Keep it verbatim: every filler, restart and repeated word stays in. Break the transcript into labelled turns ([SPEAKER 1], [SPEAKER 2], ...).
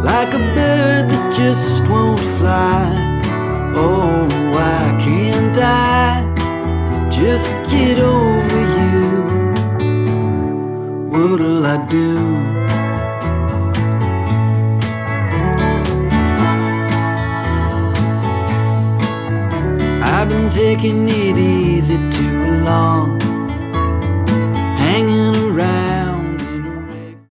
[SPEAKER 1] like a bird that just won't fly. Oh, why can't I just get over you? What'll I do? I've been taking it easy too long.